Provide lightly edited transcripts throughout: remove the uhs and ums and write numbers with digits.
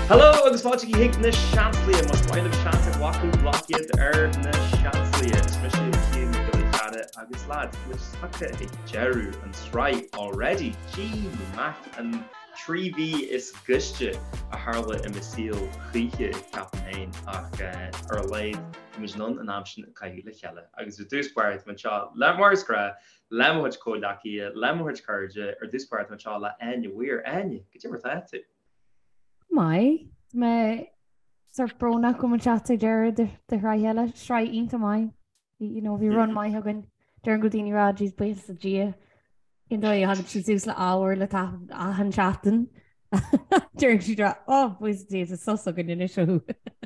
Hello agus fáte í hiic na seanlia mas bhfuil sean a bhaú blochiad ar na seanlia especially cían go chada agus lad which tucha ag jeú an sráid already Jean Mac an 3V is guiste a Harla i misíl chuige Captain ach ar leid mis non an amsin caiú le cheile agus u dúspáirt man seo lemharscra lemhaid códaí lemhaid cairde ar dúspáirt man seo le aine bhuiir aine go dtí mar táte Mai me sir brona go chat de raile srai inta mai vi run mai hagan der godini rajis base a gia in do ha si le hour le a han chatten during she dra was dé a so gan in show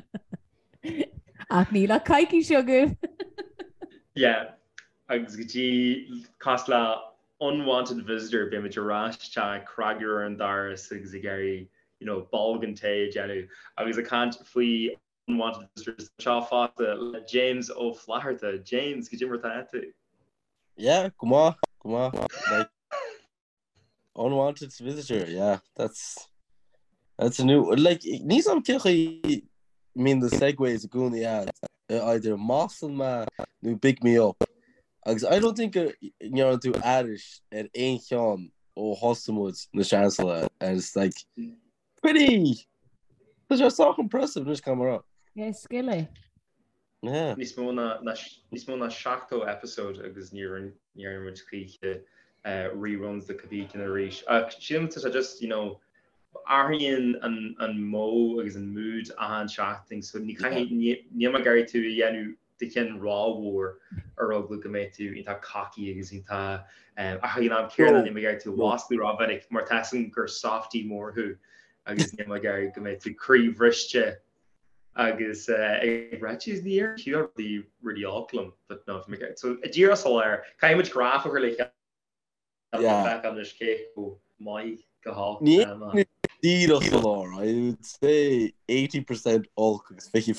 ach ní le caiiki sugar yeah agus gotí cosla unwanted visitor be me rá cragur an dar sig Gary Balgante Janu. I was a can't flee unwanted visitors. James O'Flaherty. James, could you remember that? Yeah, come on. Like, unwanted visitor. Yeah, that's a new like. Nisam Kilchi. I mean the segue is going the ad. Either Mossel ma new pick me up. I don't think to Irish at ein Sean or Hostamwoods the Chancellor, and it's like. Pretty. That's just so impressive. Just come around. Yeah, skilly. Yeah. Nismona Shakto episode agus near which reruns the Kavik in a reach. She just Arian and Mo is in mood and shafting. So Nima Gary to Yanu the Ken Raw War or Glugametu into cocky is into Arian Kieran and Nima Gary to Waslu Robotic Martasin or Softy more who. Agus Nima Gary go to Cree Vrishche agus Ratchis the year she really awklum but no so a dear solar kind much graph like back on this cake my go I would say 80% all cooks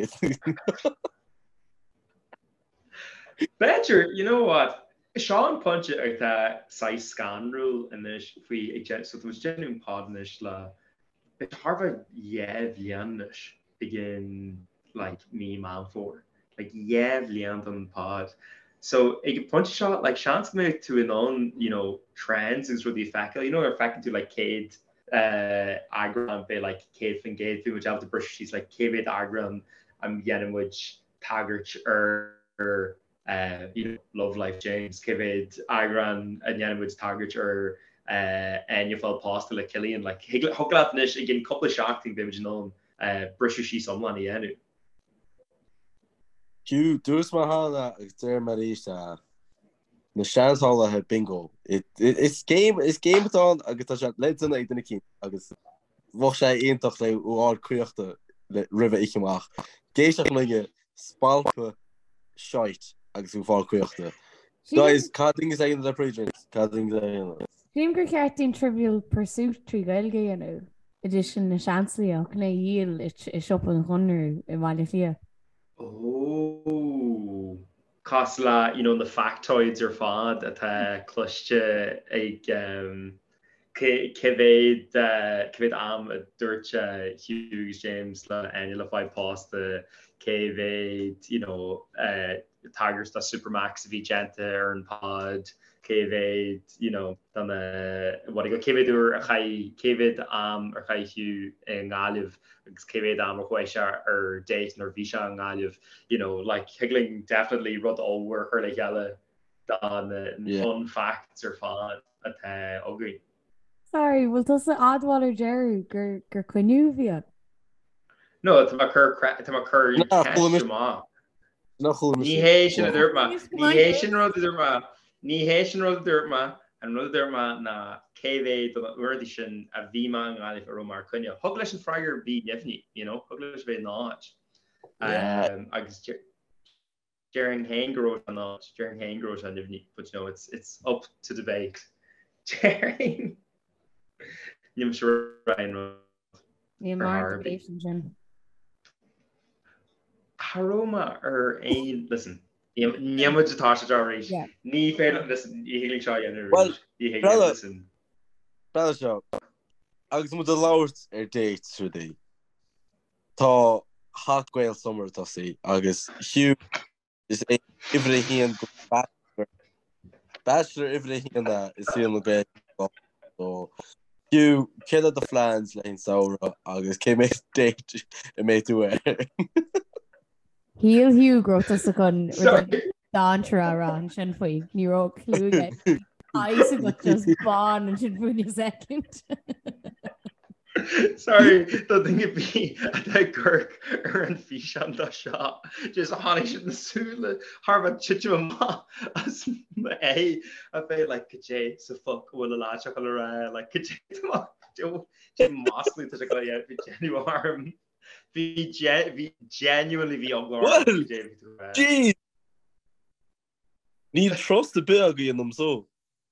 Better you know what Sean punch it out that size scan rule and this if we so there was genuine pod this la it's Harvard Lianish begin like me man for like Lian pod. So a punch shot like chance me to an on trends is really faculty are faculty like Cade Agram be like Cade Fingate which have the brush she's like Cade Agram and Yanwich Taggart or Love Life James Cade Agram and Yanwich Taggart or and you fell past like Killian like Huglatnish again couple of shocking damage known British she someone enu. You dus ma hala there Marisa the chance hala had bingo it's game on agus let in the king agus was sy eintach le o kruchte river ikach geach linge spalpe shite agus u val kruchte guys cutting is in the president cutting Dream gur cearttín Trivial Pursuit trí gailge anú edition na seanslaíach na díal is op an chunú I bhaile fia. Oh, Cosla, the factoids are fad at cluste ag Kivid am a Durcha Hughes James la annual 5 past the Kivid, Tigers the Supermax Vigente or in pod. Kevid, dan what I go Kevid or Kevid or Hugh and Galiv Kevid or Huesha or Dayton or Visha and Galiv, like Higgling definitely run all work or like yella fun facts or fun at Ogre. Sorry, well does the Oddwaller Jerry gur quinuvia? No, it's my cur Ni Haitian Derma. Ni Haitian Road Derma. Ní héisian rud dúirma an rud dúirma na cévé uirdisin a bhíma an gáilh mar cunne. Thug leis an freigar bí nefni, thug leis bheith náid. Agus Jaring Haingró an náid, Jaring Haingró an nefni, but it's up to debate. Jaring. Níim sure Ryan Road. Ní mar debation Jim. Haroma ein listen. Níama tá already. Ní féidir listen híling seo an well listen. Brother show. Agus mu the lowest date through the Tá hot Gael summer tá sí agus Hugh is ifre hían go bachelor ifre hían is sí na Gael so Hugh kid the flans lein saora agus cé mé date I mé tú Híl hiú grota sa chun dátra ran sin faoi níró clúige. Ice go just ban and sin fún second. Sorry, dat ding be Kirk an fi an da shop. Just honey shit na sule Harvard chichu ma as a fé like kajé so fuck will la chocolate like kajé mostly to go be genuine harm. Be genuinely be Jeez. Níl trust a bit agaí an so.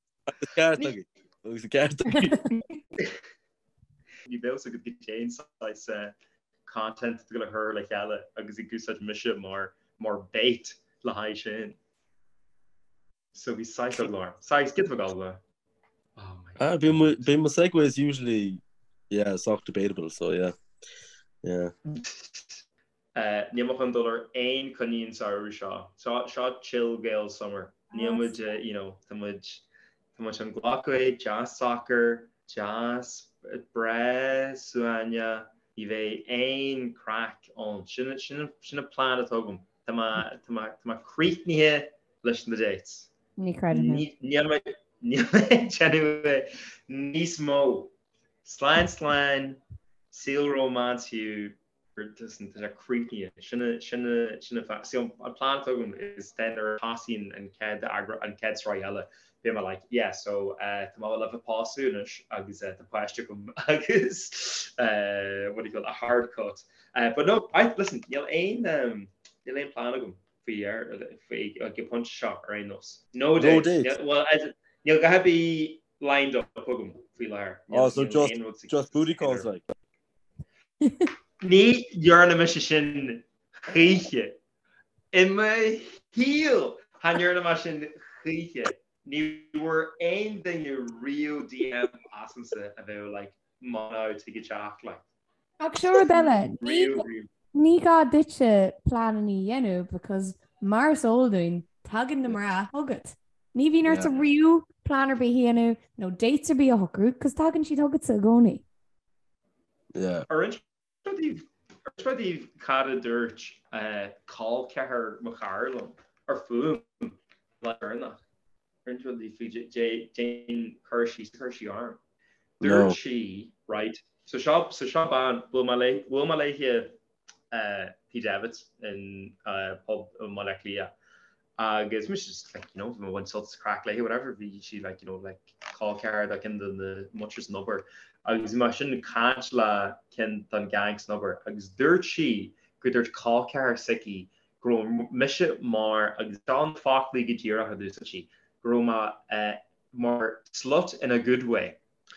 Ní be a good change content go her like eile agus I go such mission more bait le ha sin. So we cycle more. Size get gal. Be my segue is usually soft debatable, so yeah. $1 ein conín shot chill Gael summer. Niamid an ghlacuid, jazz soccer, jazz bre suanya I bheith ein crack on sinna plan atogum. Tá creepnithe leis na dates. Ní credit. Níos mó. Sláin seal romance hiú a creepy sinna plan atogum is then ar tasín an ced an ced sráile. Be like so tomorrow love a pasú agus the question agus what do you call a hard cut but no I listen you'll aim plan for get punch shot or nos no date well you'll gotta be lined up so just booty calls like ní you're an mission sin chiche in my heel han you're an mission chiche. Ní were ein thing you real DM awesome about like mono to get jack like. Sure Bella. Ní ga ditse plan ní yenu because Mars Olding tagging the mara hugget. Ní hí a real planner be hienu no dates be a hooker because tagging she hugget sa goni. Yeah. Orange the cara dirt call keher macharlum or foom like that. Jane Hershey arm. There she right. So shop on will my here P Davids in pub molecular. Guess which is like one sort crack like whatever she like like call car that can the muchest number. Agus machine can't la can done gang snubber. Agus dirt she good dirt call car sicky grow miss it more agus don Fockley get year how do she. Roma more slut in a good way.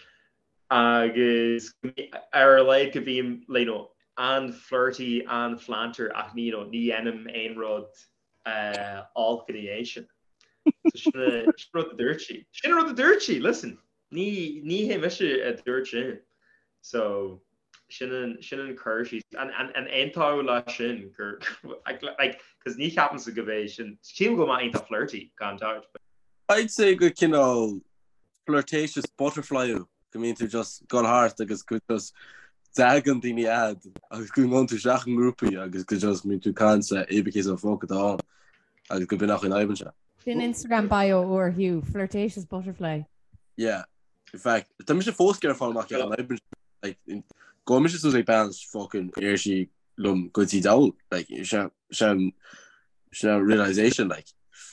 Agus like could be and flirty and flanter ní enim ein rod all creation. So she wrote the dirt sheet. Listen, ní him a dirt sheet. So Shannon Kershey and entire la shin like because ní happens to give she will go my ain't a flirty contact. I'd say good flirtatious butterfly come into just got hard agus could just zagan dini ad agus going on to shachen groupie agus could just mean to cancer because of folk at all agus could be nach in Ivan in Instagram bio or Hugh flirtatious butterfly. Yeah, in fact the mission full scare for like go mission so bands fucking air she lum good see down like sham realization like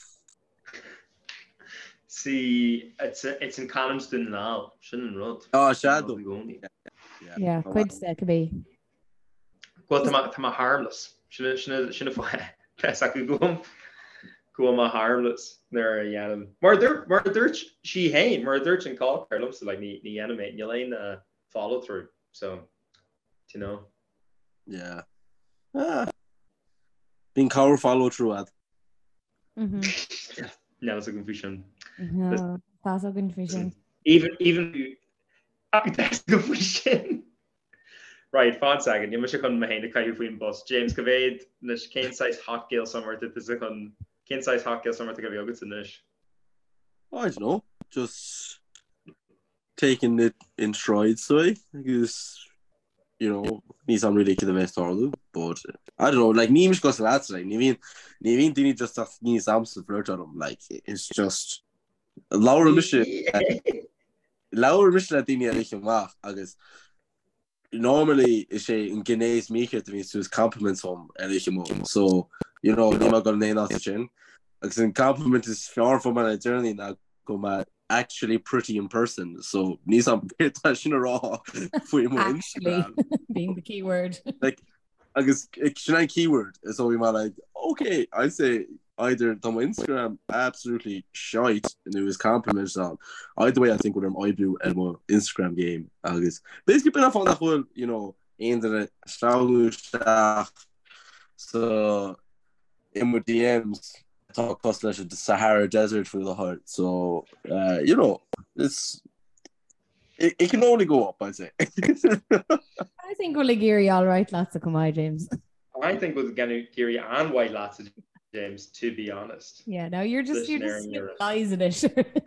see it's in Callumston now shouldn't run shadow yeah quite that could be well to harmless shouldn't go my harmless there more dirt she hey more dirt and call Carlum so like the animate and you follow through so yeah being cover follow through at now it's a confusion. No, that's a confusion. Even that's confusion. Right, fá agin, ni se chun héna caiú faoin bus. James go bhéad nas céáis hotgéil summer chun céáis hotgéil summer go bhí agus inis. I don't know, just taking it in strides, so because needs some really the best Orlu, but I don't know, like Neemish goes that like Neevin didn't just have need Samson flirt on him, like it's just Laura Mission at the August. Normally is she in Guinea's maker to me to his compliments home and so Nima got name off the chin. Like in compliment is far from my journey now come actually pretty in person, so needs some touching raw for your actually being the keyword. Like I guess it's keyword, so we might like okay, I say either on my Instagram absolutely shite and it was compliments on either way I think with them I do and my Instagram game I guess basically been off on that whole internet so in with DMs talk cost the Sahara Desert through the heart, so it can only go up, I'd say. I think we'll Geary all right, lots of come James. I think we'll get Geary and white lots of James, to be honest. Yeah, no, you're just lies in it.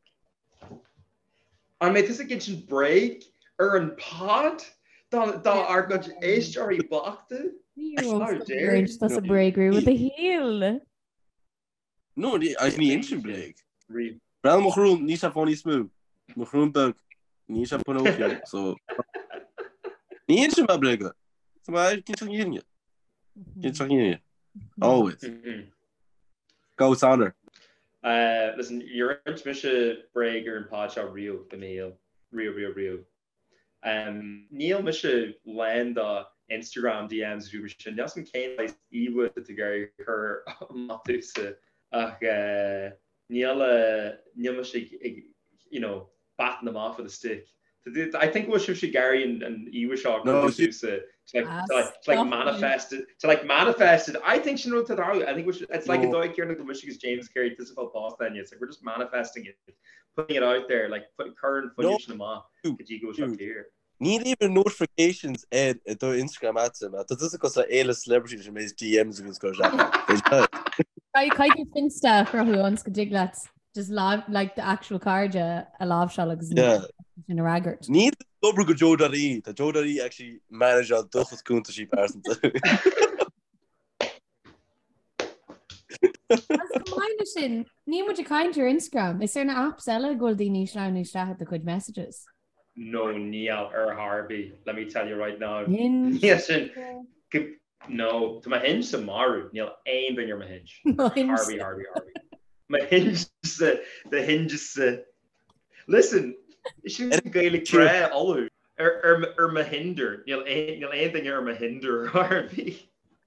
I made this a kitchen break an pod da ar go éisteoirí bachta. That's a breaker with a heel. No, I ní instant break. Bral mo groen ní sa funny smooth. Mo groen bug. Ní sa Pinocchio, so ní instant ma break. So I can always. Go Sander. Listen, you're Misha Brager and Pacha Rio the meal. Rio. Neil Misha land Instagram DMs we should Nelson Kane like Ewa to go her Matusa Neil Misha batting them off with a stick. I think it was Gary and Ewashaw manifested. I think she wrote that out. I think it's like a dog here in the Michigan's James Carey physical past then. It's like we're just manifesting it, putting it out there, like putting current footage in them off. Here. Need even notifications Ed at the Instagram ads him. That is because a celebrities from his DMs against I Finsta for who wants to dig that. Just live like the actual card a live shot in a raggart. Need double go Joe Daddy. The Joe Daddy actually managed on Duchess Kunta sheep person. Sin ní mu kind your Instagram. Is there an app sella Goldini Shroud the good messages? No, Neil or Harvey. Let me tell you right now. Yes. No, to my hinge tomorrow. Neil aim in your hinge. Harvey. My hinge the hinge is listen, shouldn't Gaelic Bray all my hinder. Neil anything my hinder Harvey.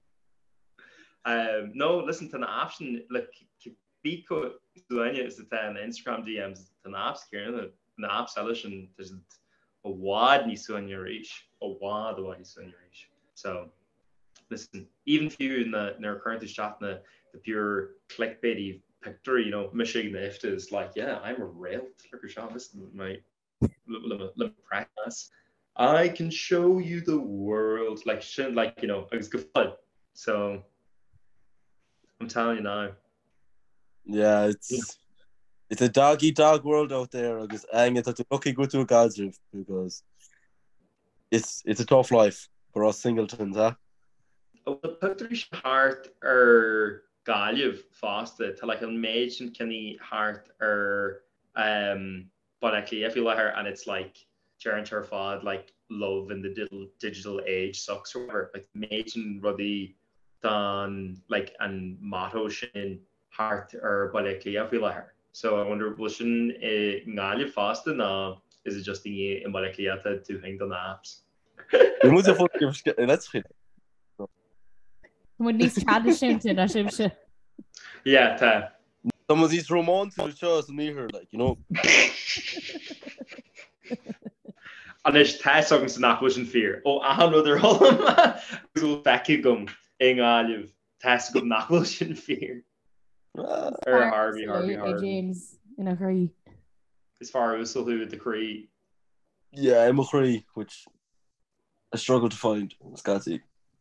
No, listen to the option like Biko is the Instagram DMs the apps here the app solution there's a wad ni so in your reach a wad the way so in your reach. So listen, even if you in the current shot the pure clickbaity picture, Michigan if is like, yeah, I'm a real clicker shot. This is my practice. I can show you the world I was good fun. So I'm telling you now. Yeah, it's a dog eat dog world out there. I guess and it's lucky go to a God's roof because it's a tough life for us singletons, huh? Oh, the Patricia Hart Galliv faste to like an imagine Kenny Hart but actually I feel like her and it's like Sharon Turfod like love in the digital age sucks or whatever like imagine Ruddy done like and motto shin Hart but actually I feel like her. So I wonder was Galliv faste now is it just the molecular to hang on the apps? That's it. Would need tradition na shimse. Yeah, ta. Some of these romantic shows near her, like And there's songs not pushing fear. Oh, I know they're all vacuum in Olive. Task of not pushing fear. Or Harvey. James in a hurry. As far as who with the Cree. Yeah, I'm a Cree, which I struggle to find Scotty.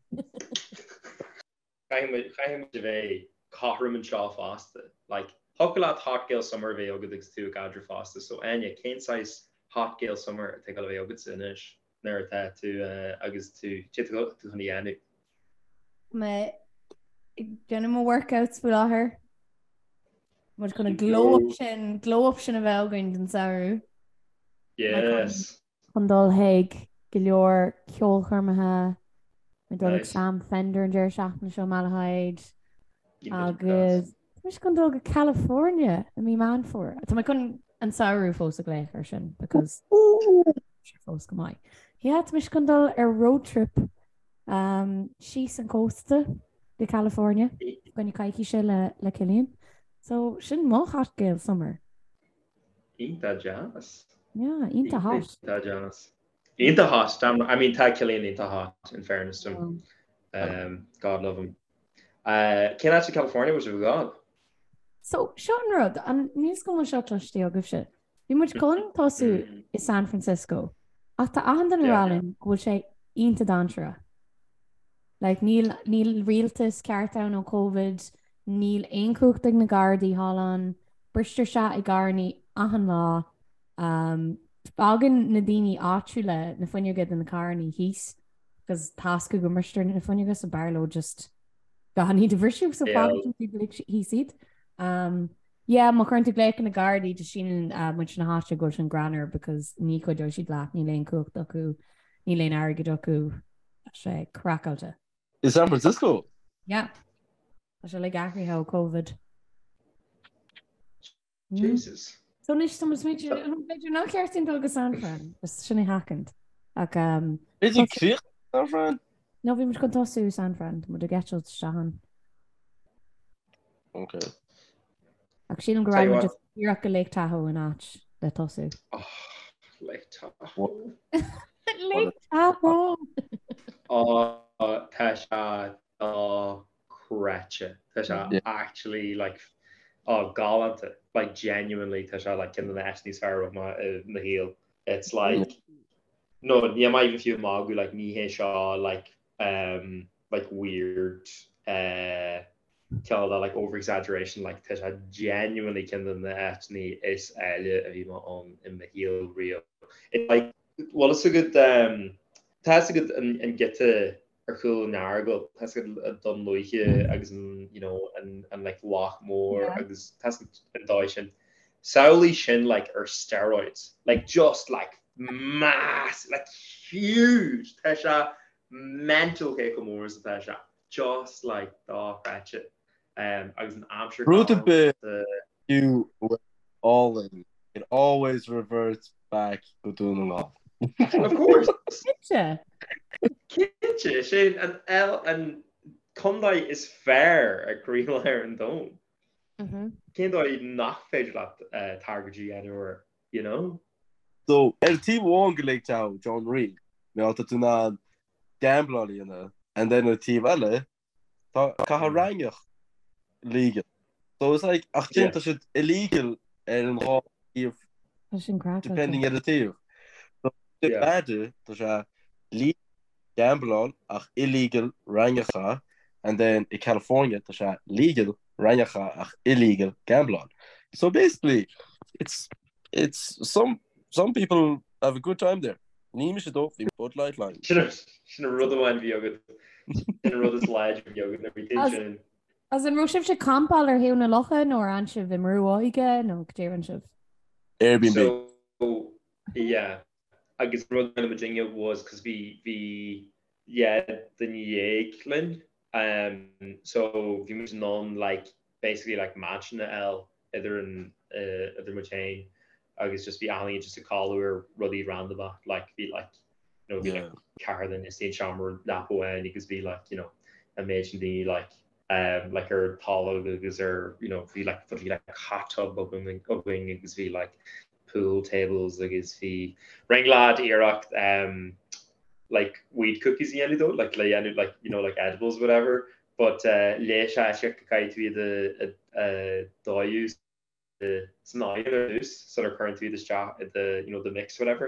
Chaim bheith carm an seo fásta. Like thucail hot gale summer bheith agad agus tú gadra fásta. So aine céináis hot gale summer te go bheith agad inis nuir tú agus tú tú chuna dhéanú. Me dénne mo workouts fu láthair. Mu chuna glow up sin a bheith againn den saoú. Yes. Chun dul héig go leor ceol chuirmethe me dul ag Sam Fender an deir seach na seo Malahide agus mis chun dul go California a mí man for. Tá me chun an saoú fós a léir sin because fós go mai. Yeah, mis chun dul ar road trip síos an costa de California gona caiici se le Cillian. So sin má hot gale summer. Ínta jazz. Yeah, ínta hot. Ínta jazz. Ínta hot. I mean, tá Cillian ínta hot, in fairness to him. God love him. Cén out to California was God. So, Sean Rudd, an níos go seo clostí agah se. Bhí muid coning tosú i San Francisco. Ach tá ahan den rálinn bhfuil sé ínta dánsra. Like, níl rialtas ceartán ó COVID, níl aoncuachtaigh na gardaí hálan, bristir se I garnaí ahan lá, Bagan na daoine áitiúile na fuinegad in na carnaí híos, agus tasca go bristir na fuinegas a barló just ganí de bhrisisiú sa bagan hísid. Yeah, má chuintú léic na gardaí de sin mu na háte go an granar because ní chu dó siad leat ní léon cuacht acu, ní léon airgad acu sé crackáilte. In San Francisco? Yeah. Tá sé le gachraí ha COVID. Jesus. So níos tá beidir ná ceirtín dul go San Fran, sinna hacant. Ach Is crí San Fran? nó bhí mar go tosú San Fran, mu a gceil sehan. Okay. Ach sin an goráid just íach go Lake Tahoe in áit le tosú. Oh, Lake Tahoe. Lake Tahoe! Tá se creature. Tá se actually like galanta, like genuinely tá se like in the national fair of na heel. It's like no, ní mai even few magu like ní hé seo like weird kill like over exaggeration like tá se genuinely kin na etní is eile a bhí on in the heel real. It's like well it's a good that's a good and get to ar cool nargo has done loiche agus and like walk more agus has and Sauli shin like or steroids like just like mass like huge Tesha mental Kekomores Tesha just like the ratchet agus an Amsterdam Ruth a bit you all in it always reverts back to doing a lot. Of course. Kitche. Shane and L and Condai is fair at Greenlair and Dome. Kendai not fade that target G anywhere, you know? So el team won Lake Town, John Reed. Me out to na gamble you know. And then the team alle Kaharangach legal. So it's like I think that should illegal and depending on the team. Bad to legal gamble ach illegal rangacha and then in California to legal rangacha ach illegal gamble. So basically it's some people have a good time there. Ní mis do fi Bud Light line. Sin rud one yoga. In rud slide yoga and everything. As an roshif se campal ar hiú na locha nó ansih i mrúáige nó déiransih. Airbnb. So yeah. I guess rud in Virginia was because we the Yakeland. So we moved on like basically like matching the L either in other Martain. I guess just be only just a call or ruddy roundabout like be like like car than State Chamber Lapo and you could be like imagine the like her tall because or be like hot tub opening because be like pool tables agus fi ringlad Iraq like weed cookies in though like like edibles whatever but leisha kai to the use the scenario so they're currently the shop the the mix whatever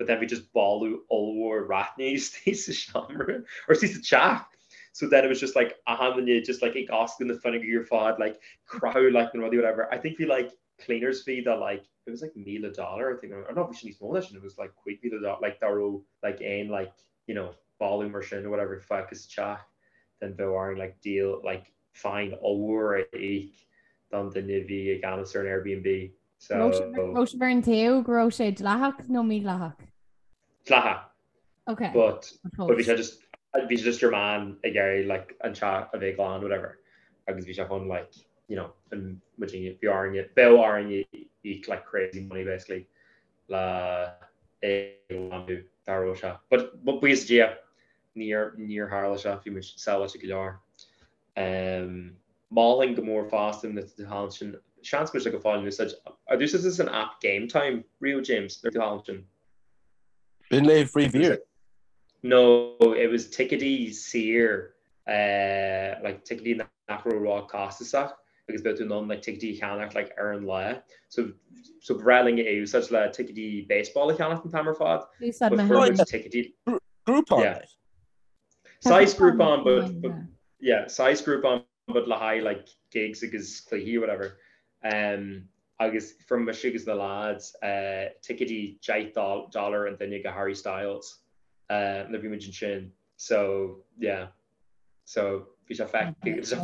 but then we just balú allwar ratney stays shammer or stays the chat. So then it was just like a hand just like Oscar in the funny your fod like crowd like and whatever. I think we like cleaners fee that like it was like $1,000 I think I don't know if we should small and it was like quick $1,000 like Daro like aim like volume or or whatever focus chat then Boaring like deal like fine allwar dan the Navy gan an Airbnb. So Burn Teo grow sé lahach no mí lahach. Flaha. Okay. But we should just your man a Gary like and chat a big on whatever. Because we should on like and which you are it Bill are you eat like crazy money basically. La Darosha. But we is near Harlesha if you much sell what you could are. Mauling go more fast in the Halshin. Chance which like a fall such this is an app game time Rio James they're Halshin. Been late free beer. No, it was Tickety Sear like Tickety Nacro Raw Costasach because built to none like Tickety Canuck like Aaron Law. So Bradling it was such like Tickety baseball Canuck and Tamerford. But for which Tickety Groupon. Yeah. Size Groupon but yeah, size Groupon but Lahai like gigs because Clehy or whatever. I guess from Michigan's the lads, Tickety $8 and then you get Harry Styles. Never mentioned Shin. So yeah. So we shall fact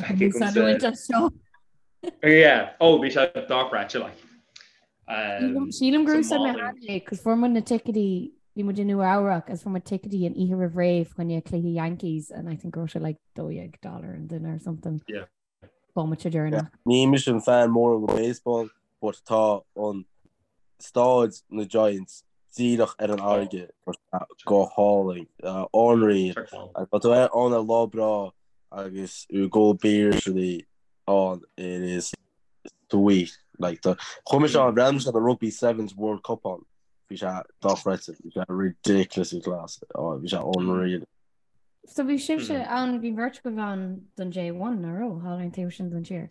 yeah. Oh, we shall Doc Ratchet like. Sheelam grew some because for when the Tickety you would new Aurak as from a Tickety and Ihar of Rave when you play the Yankees and I think Russia like $1 and dinner or something. Yeah. Ní mission fan more of baseball, but tá on Stades na Giants. Díach an aige go hauling ornery but on a lobra agus go beersly on it is sweet like the Commission Rams at the Rugby Sevens World Cup on we ridiculously class we unreal. So we shift an bhí virtual van don J1 aró háin tuition don tíir.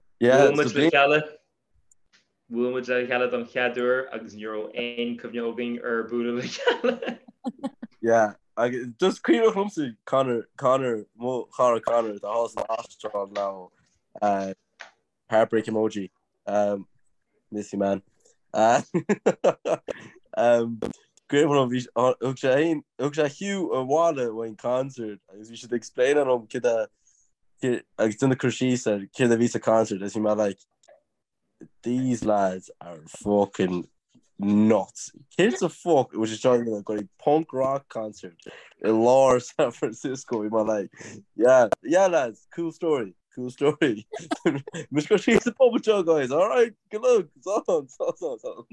Bhfuil le cheile don cheadúr agus neuro ein cumneoging búla le cheile. Yeah, just clear clumsy Connor mo Connor the house Astron now heartbreak emoji miss you man great one of Hugh Wada when concert we should explain on kid I done the Crushi said kid visa concert as you might like these lads are fucking nuts. Kids are fuck which is trying to go a punk rock concert in Law San Francisco we might like yeah lads cool story Miss Crushi the public show guys alright good luck so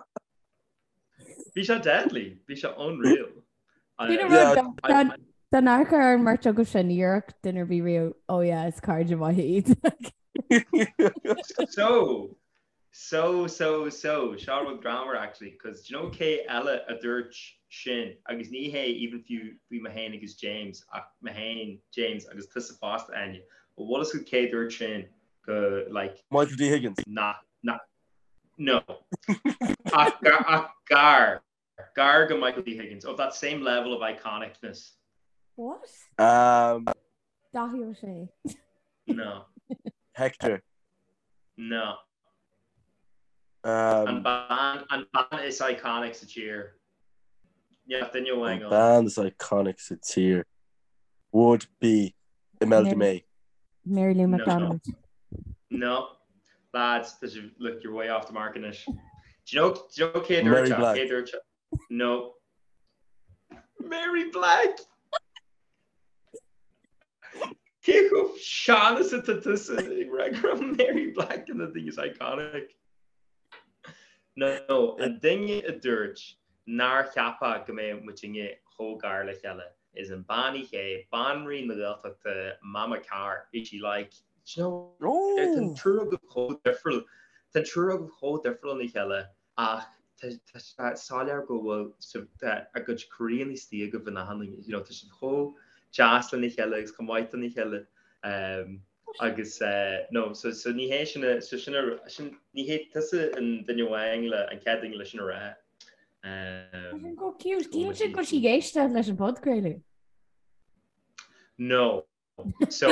Bhí deadly. Bhí unreal. Den arcar mar go sin Europe dinner be real. Oh yeah, it's card of my heat. So Charlotte grammar actually because K Ella a dirt shin agus ní hey even if you be Mahane agus James Mahane James agus tusa fast anya. But what is good K dirt shin like Michael D. Higgins? No. Garg and Michael D. Higgins of that same level of iconicness. What? Dahi O'Shea. No. Hector. No. And Ban is iconic to cheer. Yeah, then you're weighing on. Ban is iconic to cheer. Would be Imelda May. Mary Lou McDonald. No. Lads, look, you're way off the mark in it. Do you know Kate Mary Black? No. Mary Black. Keiko Shaughnessy to this regular Mary Black and the thing is iconic. No, and then a dirge nar chapa game which in hogar le chelle is in Bani he Banri Nadelta to Mama Car ichi like ten true of ho different in chelle Salar go so that a good Korean stieg of an handling to ho Jaslyn ni chelle is come white ni chelle agus no so ní hé sinna ní hé tusa an duine bhhaing le an ceading lei sin ra go cute. Cín go si géiste leis an podcréile. No. So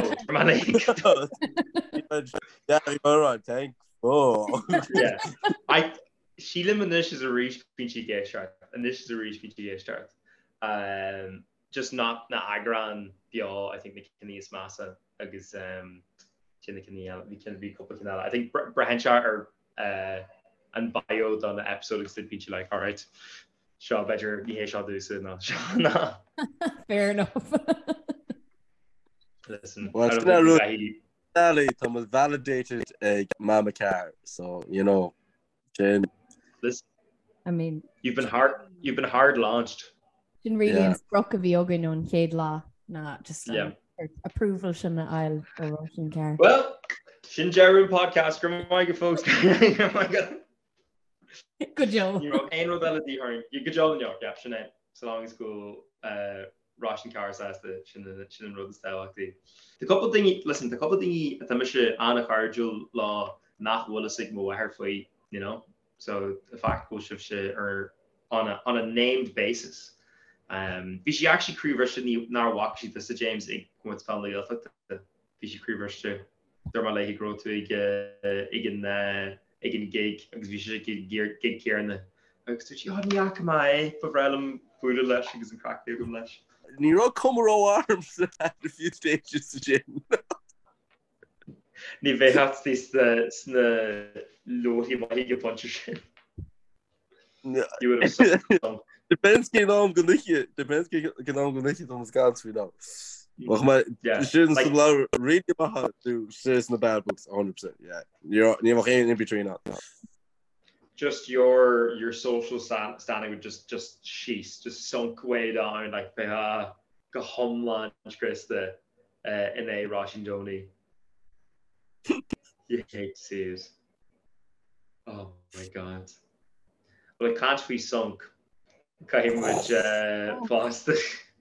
thank yeah. Sílim is a reach pinchi gay start and this is a reach pinchi gay start. Just not na agran bio I think the Kenny is massa agus we can be couple canal. I think Brahenshire or and bio done the episode did pinchi like all right. Shaw better you shall do so no. Fair enough. Listen, well, it's not really Thomas validated Mama Car, so you know, Jen. Listen, I mean, you've been hard launched. Didn't really instruct of yoga on Cade Law, nah, just approval sin na aisle or Russian car. Well, Shinjaru podcast, Grandma folks. Oh my God. Good job. You know, ain't no melody hearing. You good job in York, yeah, Sinead. So long as school, Russian cars as the Shin road style actually. The couple thingy at the mission Anna Carjul law nach wala sigma waherfly, you know. So the fact goes shit or on a named basis. She actually crew version nar walk she this James what's family of it. She crew version there my he grow to igen gig because we should gig here in the she had me akama for relum food lesh because in crack there lesh. Nero Comoro arms at a few stages to Jim. Ni ve hat this the low he might get punch shit. You would have Depends on Thomas Gans we know. Well, my students read about to says in the bad books 100%. Yeah, you're in between that. Just your social standing would just sunk way down like go home lunch Chris the in a Russian Joni. You hate to see it. Oh my God. Well, it can't be sunk. Cambridge Boston.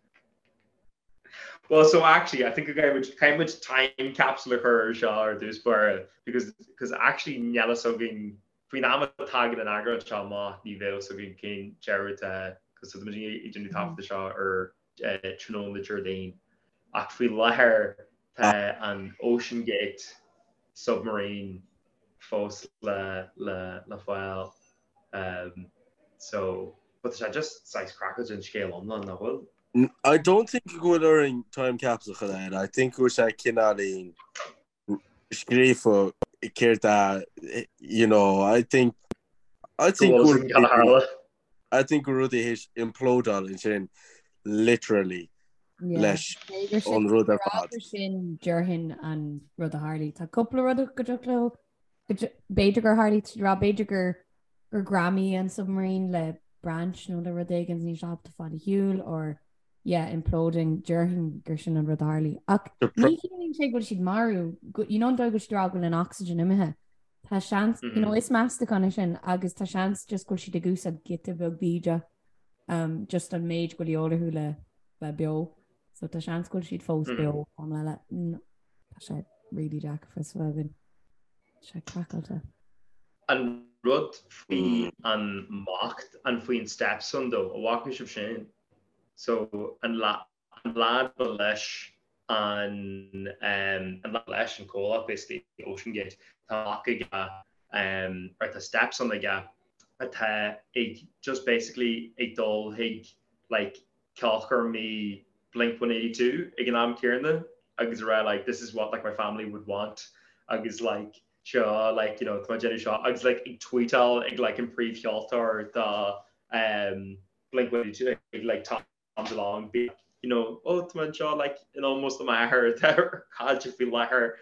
Well, so actually, I think a Cambridge time capsule her or this bar because actually Niala Sogin Finama tag an agra chama nivel so King Jared because the machine in the top of the shot or Trinon the Jardine actually Laher and Ocean Gate submarine Fos la file so but I just size crackers and scale on that well. I don't think go during time capsule gedaan. I think we zijn alleen schrijven keer dat you know I think we really has implode al in zijn literally lesh on Ruther sin Jurhin and Ruther Harley ta couple of Ruther Gojoklo Beidiger Harley to draw Beidiger or Grammy and submarine le branch no the Rodegans ni shop to find a Hule or imploding Jurhin Gershon and Ruther Harley take what she'd maru you know do go struggle in oxygen imihe ta chance you know it's master connection agus ta chance just go she de goose at get to bug bija just on mage go the older hula bio so ta chance go she'd false bio on la ta really jack for swagging she crackled and Rud fui an mocht an fuin stepson though a walkish of Shane so and lad lesh and lesh and cola basically the Ocean Gate or the steps on the gap it just basically a dull hig like Calker me Blink-182 economic Kieran I was around like this is what like my family would want I was like sure like you know to my Jenny shot I was like tweet all like in pre-filter the Blink-182 like Tom along be you know oh to my jaw like in almost my hair there how'd you feel like her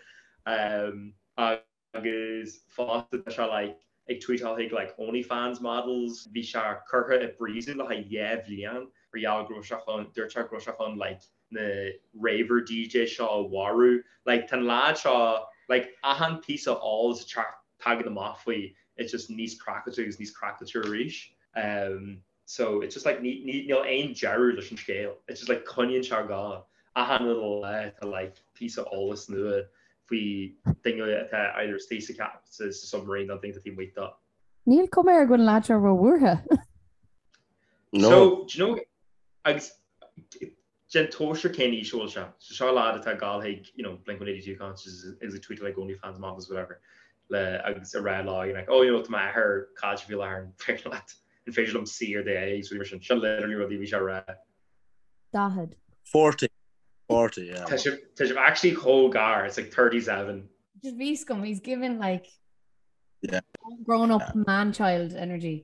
agus fásta like ag tweetal like OnlyFans models bhí se curtha a brísú le dhéh líon real grochon dúirte grochon like na raver DJ seo waru like tan lad seo like ahan piece of all is tag them off it's just níos crackatúr ríis so it's just like ní no ein jarú leis an scale it's just like conian charga ahan little to like piece of all this nua we think either Stacey Caps is submarine I think that he wait up Neil come here going latch over Wurha No. So, do you know, agus gen toaster Kenny show shop. So Shaw lad at gal hey, Blink-182 conscious is a tweet like OnlyFans models whatever. Le agus a red law like to my her catch feel iron and facial see or the so she literally really be sure Dahad. 40, yeah. Tesh actually whole gar it's like 37. Just Viscom, he's given like grown up man-child energy.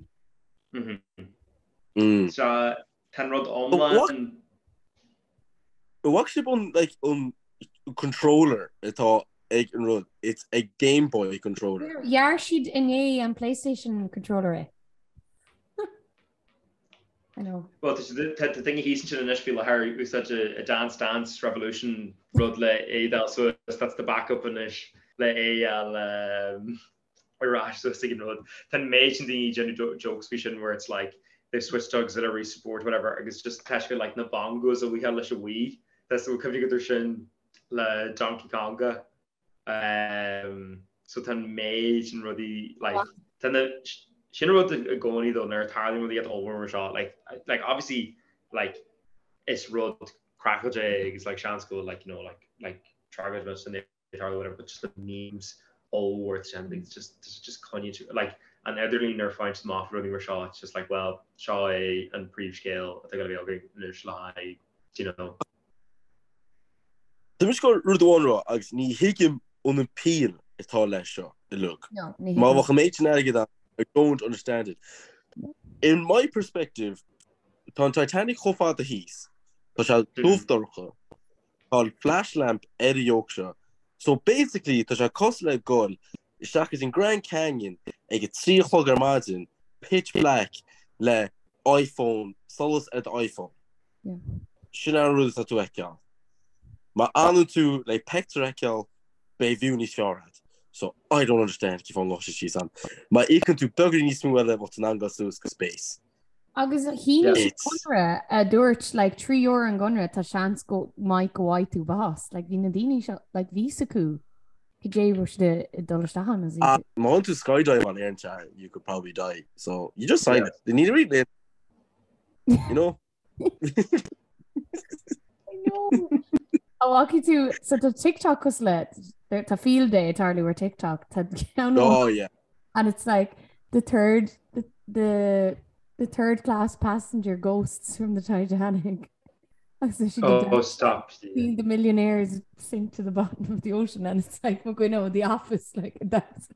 So ten rod online. What should on like controller atá ag an rud? It's a Game Boy controller. Yarshid in and PlayStation controller. I know. Well, the thing he's in Nashville Harry was such a dance revolution rud le a so that's the backup in ish le a Irash so thinking rud. Then imagine the jokes vision where it's like they've switched to auxiliary support whatever. It's just Tashville like na bongos so we had like a Wii. That's what could their shin le Donkey Konga. So then mage and ruddy like then the Shin wrote the Goni though near entirely when they get the over shot like obviously like it's road crackle eggs like Shan school like like Travis and they or whatever but just the memes all worth something it's just conny like and elderly nerf finds them off running shot it's just like well Shaw and pre scale I think it'll be okay initially The mis go ru onra agus ní hikim on an peel atá leis seo I look. No, Ma wa gemeen that I don't understand it. In my perspective, tá Titanic chofa the heath, tá se dúfdorcha, called flash lamp Yorkshire. So basically, tá se cos le gol, is in Grand Canyon, ag get 3 chlog margin, pitch black, le iPhone, solas at iPhone. Yeah. Sinna rud tá tú eicial. Ma anu tú le pector eicial, be view ní fiorad. So I don't understand kif an gosh she's on. Ma ikon tú bugger ní smú le wat an angas tú space. Agus hí gunra a dúirt like 3 euro an gunra tá seans go mai go áid tú bás. Like hí na daoine seo like ví acu go dé rush de dultehan as Ma to skydive on aircha, you could probably die. So you just sign it. They need to read it. You know? I know. Walkie to so the TikTok was let the field day at early where TikTok oh yeah and it's like the third class passenger ghosts from the Titanic stop seeing the millionaires sink to the bottom of the ocean and it's like we're going to the office like that's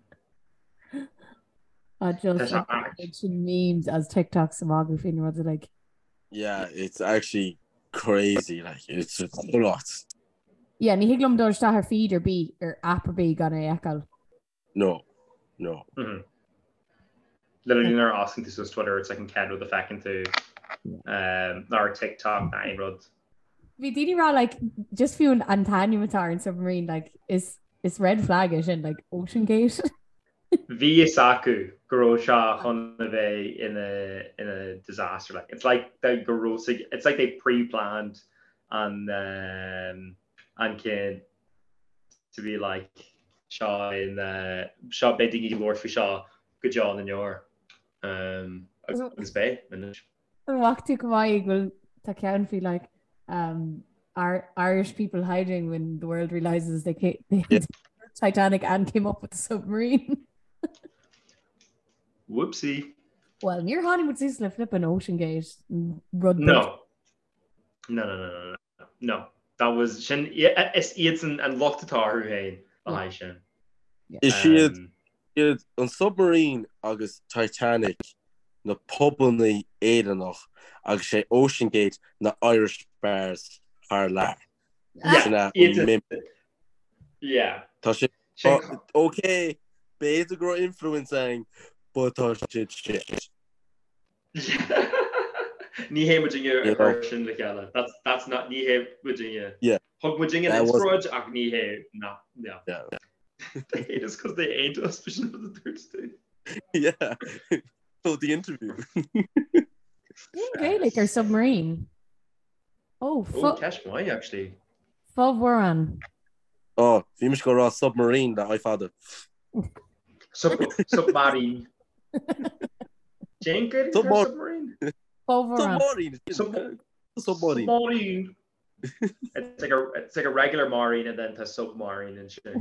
just memes as TikToks and what's it like yeah it's actually crazy like it's a lot. Yeah, ní higlum dul sta her feed or B or app or B gan ecal. No. Literally they're asking this was Twitter it's like in Canada the fact into our TikTok nine rod. Vi didi ra like just few an Tanyamatar in submarine like is red flagish and like Ocean Gate. Visaku Garosha Honave in a disaster like it's like the Garosig it's like they pre-planned and can to be like Shaw in Shaw bedding Lord for Shaw good job in your bay walk to Kauai will can feel like Irish people hiding when the world realizes they had Titanic and came up with the submarine. Whoopsie. Well, near Hollywood sees the flip an Ocean Gate run. No. That was Shin Ian and locked the tar who Shin. Is she on submarine agus Titanic na pobl éidir noch agus sé Ocean Gate na Irish bars haar lá. Yeah. Tá sé okay, beta grow influencing, but tá shit. Ní hé Virginia version le Gala. That's not ní hé Virginia. Yeah. Hug Virginia and Sprudge ach ní hé. No. Yeah. They hate us because they ain't us for the Thursday. Yeah. So the interview. Great, like our submarine. Cash why actually. Full Warren. Oh, vi mis go ra submarine that I father. Submarine. Jane submarine. Submarine. Submarine. It's like a regular marine and then to submarine and shit.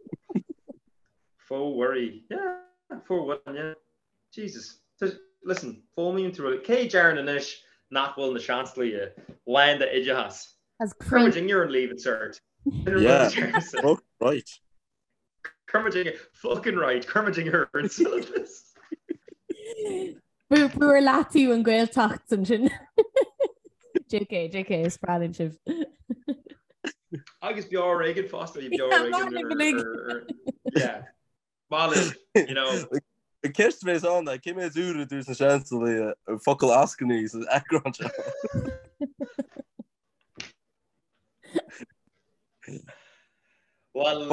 Full worry. Yeah, full one, yeah. Jesus. Listen, full me into it. K Jaron and Ish, not will in the Chancellor, land the Ijahas. As Kermaging, you're in leave it, sir. Yeah. Right. Kermaging, fucking right. Kermaging, you're in syllabus. Búair látiú an gcuil tacht san sin. JK is spráilinn sibh. Agus bear Reagan Foster, you bear Reagan. Yeah. Malin, you know. Een kerstfeest aan dat ik me zuren dus een chance fokkel asken is akron. Well,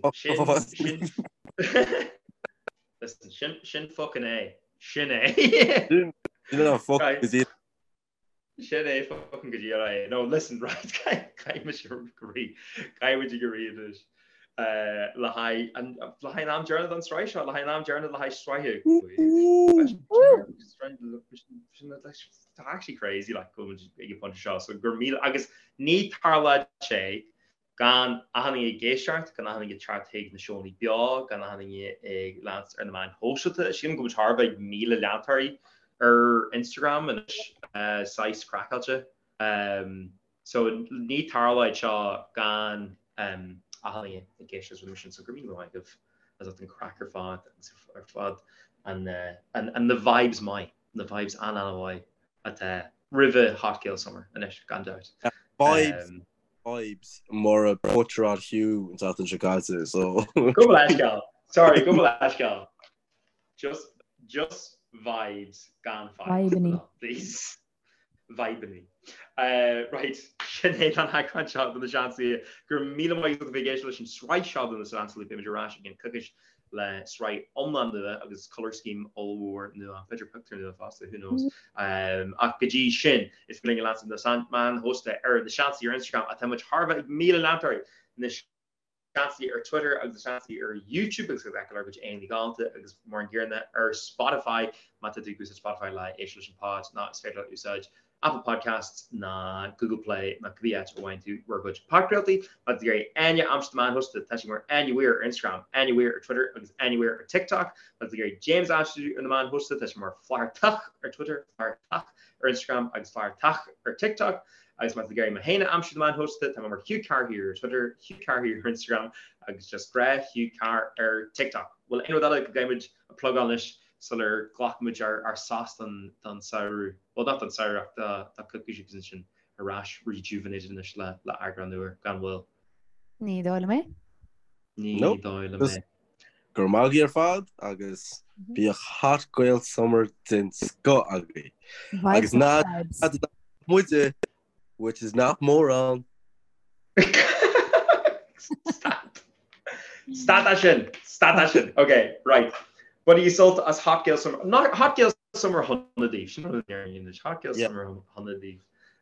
listen, shin fucking A. Shin A. You know, fuck is it. Shin A fucking good year. No, listen, right, Guy would you agree with this? Lahai and Lahai Nam Journal on Strike shot, Lahai Nam Journal, Lahai Strike. Actually crazy, like, going to big a bunch of shots. So, Gurmila, I guess, need Tarla Che. Gan having a gay chart, can having a chart taking the show me biog, gan having a lance and the man hosted. She can go to Harvard Mila Lantari or Instagram and size crack culture. So need Tarla Cha gan having a gay shows with mission. So Gurmila like of as I think cracker fad and the vibes and Anawai at River Hot Kill Summer and it gone out. Vibes more a Portrad Hugh in Southern Chicago. So go Ashgal. Sorry, go Ashgal. Just vibes gone fine. Please. Vibiny. Right. Sinead an hacran shot in the Chancellor. Gurmila mai the vacation strike shot in the Chancellor image rash again cookish le strike on the this color scheme all war no better picture the faster who knows Akji Shin is feeling last in the Sandman host the Chancellor your Instagram at how much Harvard Mila Lantari in the Chancellor or Twitter as the Chancellor or YouTube is exactly which Andy Galta is more gear in that or Spotify Matadiku's Spotify like Asian Pod not straight out usage Apple Podcasts, na Google Play, na Kviat, or to work with Podcrealty, but the great Anya Amsterdam hosted touching where anywhere or Instagram, anywhere or Twitter, anywhere or TikTok, but the great James Amsterdam and the man hosted touching more Flyer Tuck or Twitter, Flyer Tuck or Instagram, as Flyer Tuck or TikTok, as the Gary Mahana Amsterdam hosted, time more Hugh Carr here or Twitter, Hugh Carr here or Instagram, as just Greg, Hugh Carr or TikTok. Well, anyway, that like a plug on this. So they're Glockmage are sauce than Sauru. Well, not than Sauru, the cookie position, a rash rejuvenated in the la agra newer, gone well. Ní dóla me? Ní dóla me. Gurmagi fad, agus be a hot goil summer in Scott agri. Agus not muite, which is not moron. Stat. Okay, right. But he sold as Hot Girl Summer, not Hot Girl Summer Holiday. She's not in there in English. Hot Girl Summer Holiday.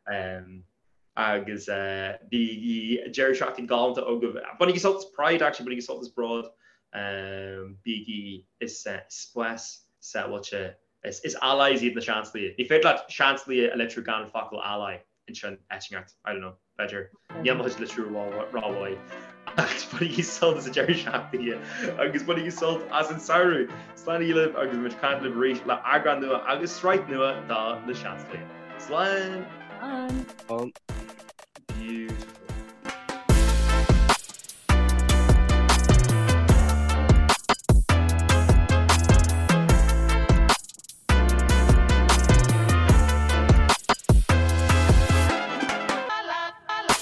Agus the Jerry Shocking Gallant to Ogov. But he sold Pride actually, but he sold this broad. Biggie is Splash set what is allies in the Chancellor. He felt like Chancellor Electric Gun Focal ally in Etchingart. I don't know. Better. Yeah, much literally raw way. But he sold as a Jerry Shafty. Agus but he sold as in Sauru. Slanny live agus which can't live reach la agra nua agus strike nua da the Chancellor. Slan.